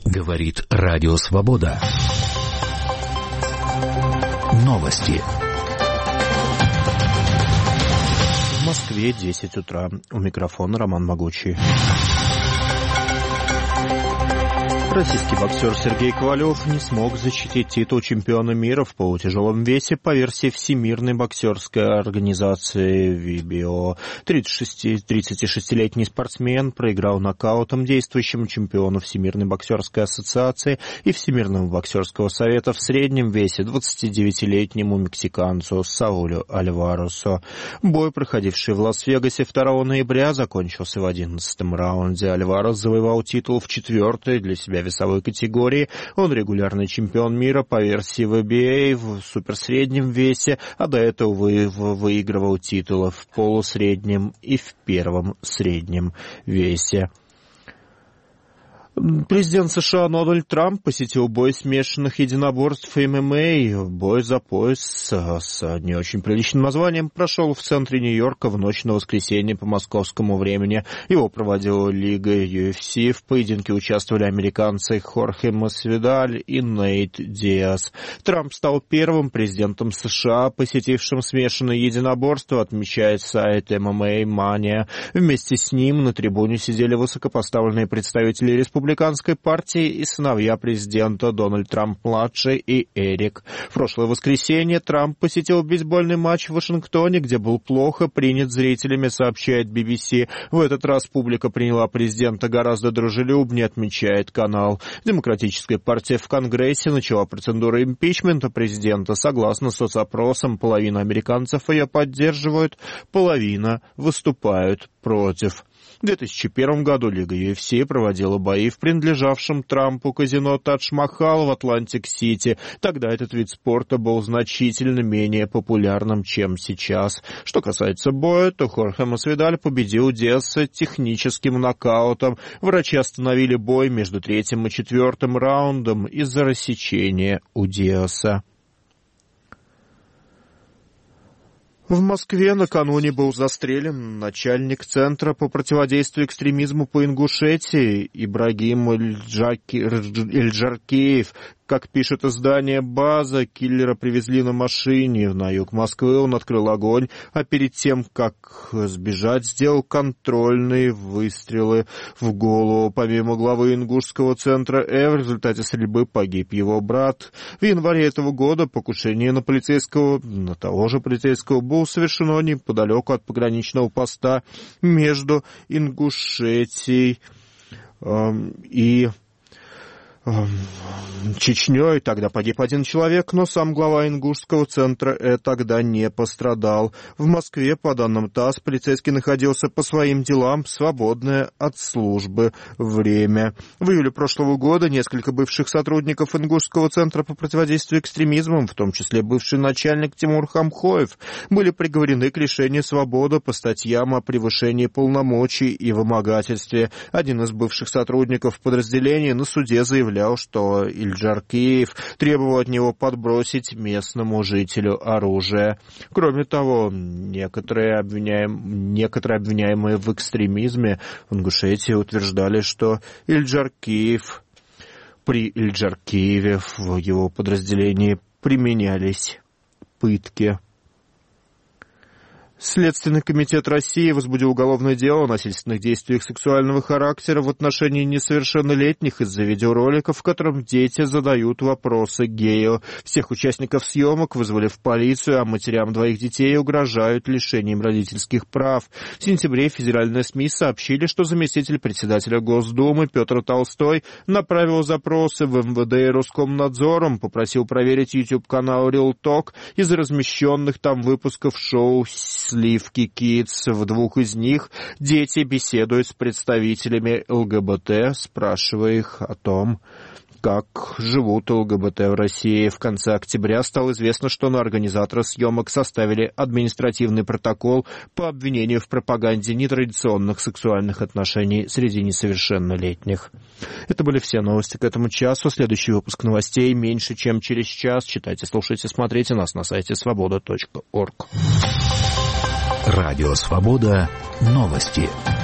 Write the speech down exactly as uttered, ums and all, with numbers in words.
Говорит Радио Свобода. Новости. В Москве десять утра. У микрофона Роман Могучий. Российский боксер Сергей Ковалев не смог защитить титул чемпиона мира в полутяжелом весе по версии Всемирной боксерской организации ви би о. тридцатишестилетний спортсмен проиграл нокаутом действующему чемпиону Всемирной боксерской ассоциации и Всемирного боксерского совета в среднем весе двадцатидевятилетнему мексиканцу Саулю Альваресу. Бой, проходивший в Лас-Вегасе второго ноября, закончился в одиннадцатом раунде. Альварес завоевал титул в четвертой для себя весовой категории. Он регулярный чемпион мира по версии ви би эй в суперсреднем весе, а до этого вы, выигрывал титулы в полусреднем и в первом среднем весе. Президент США Дональд Трамп посетил бой смешанных единоборств эм эм а. Бой за пояс с, с не очень приличным названием прошел в центре Нью-Йорка в ночь на воскресенье по московскому времени. Его проводила Лига ю эф си. В поединке участвовали американцы Хорхе Масвидаль и Нейт Диас. Трамп стал первым президентом США, посетившим смешанное единоборство, отмечает сайт эм эм а Mania. Вместе с ним на трибуне сидели высокопоставленные представители республики Республиканской партии и сыновья президента Дональд Трамп-младший и Эрик. В прошлое воскресенье Трамп посетил бейсбольный матч в Вашингтоне, где был плохо принят зрителями, сообщает би би си. В этот раз публика приняла президента гораздо дружелюбнее, отмечает канал. Демократическая партия в Конгрессе начала процедуру импичмента президента. Согласно соцопросам, половина американцев ее поддерживают, половина выступают против. В две тысячи первом году Лига ю эф си проводила бои в принадлежавшем Трампу казино Тадж-Махал в Атлантик-Сити. Тогда этот вид спорта был значительно менее популярным, чем сейчас. Что касается боя, то Хорхе Масвидаль победил Диаса техническим нокаутом. Врачи остановили бой между третьим и четвертым раундом из-за рассечения у Диаса. В Москве накануне был застрелен начальник Центра по противодействию экстремизму по Ингушетии Ибрагим Эльджаркеев. Как пишет издание «База», киллера привезли на машине на юг Москвы. Он открыл огонь, а перед тем, как сбежать, сделал контрольные выстрелы в голову. Помимо главы ингушского центра Э, в результате стрельбы погиб его брат. В январе этого года покушение на полицейского, на того же полицейского, было совершено неподалеку от пограничного поста между Ингушетией э, и Чечней. Тогда погиб один человек, но сам глава ингушского центра Э тогда не пострадал. В Москве, по данным ТАСС, полицейский находился по своим делам в свободное от службы время. В июле прошлого года несколько бывших сотрудников ингушского центра по противодействию экстремизму, в том числе бывший начальник Тимур Хамхоев, были приговорены к лишению свободы по статьям о превышении полномочий и вымогательстве. Один из бывших сотрудников подразделения на суде заявлял, что Эльджаркеев требовал от него подбросить местному жителю оружие. Кроме того, некоторые, обвиняем... некоторые обвиняемые в экстремизме в Ингушетии утверждали, что Эльджаркеев, при Эльджаркееве в его подразделении применялись пытки. Следственный комитет России возбудил уголовное дело о насильственных действиях сексуального характера в отношении несовершеннолетних из-за видеороликов, в котором дети задают вопросы гею. Всех участников съемок вызвали в полицию, а матерям двоих детей угрожают лишением родительских прав. В сентябре федеральные СМИ сообщили, что заместитель председателя Госдумы Петр Толстой направил запросы в эм вэ дэ и Роскомнадзором, попросил проверить YouTube-канал Real Talk из размещенных там выпусков шоу «Сливки Kids». В двух из них дети беседуют с представителями эл гэ бэ тэ, спрашивая их о том, как живут эл гэ бэ тэ в России. В конце октября стало известно, что на организатора съемок составили административный протокол по обвинению в пропаганде нетрадиционных сексуальных отношений среди несовершеннолетних. Это были все новости к этому часу. Следующий выпуск новостей меньше, чем через час. Читайте, слушайте, смотрите нас на сайте свобода точка орг. Радио «Свобода». Новости.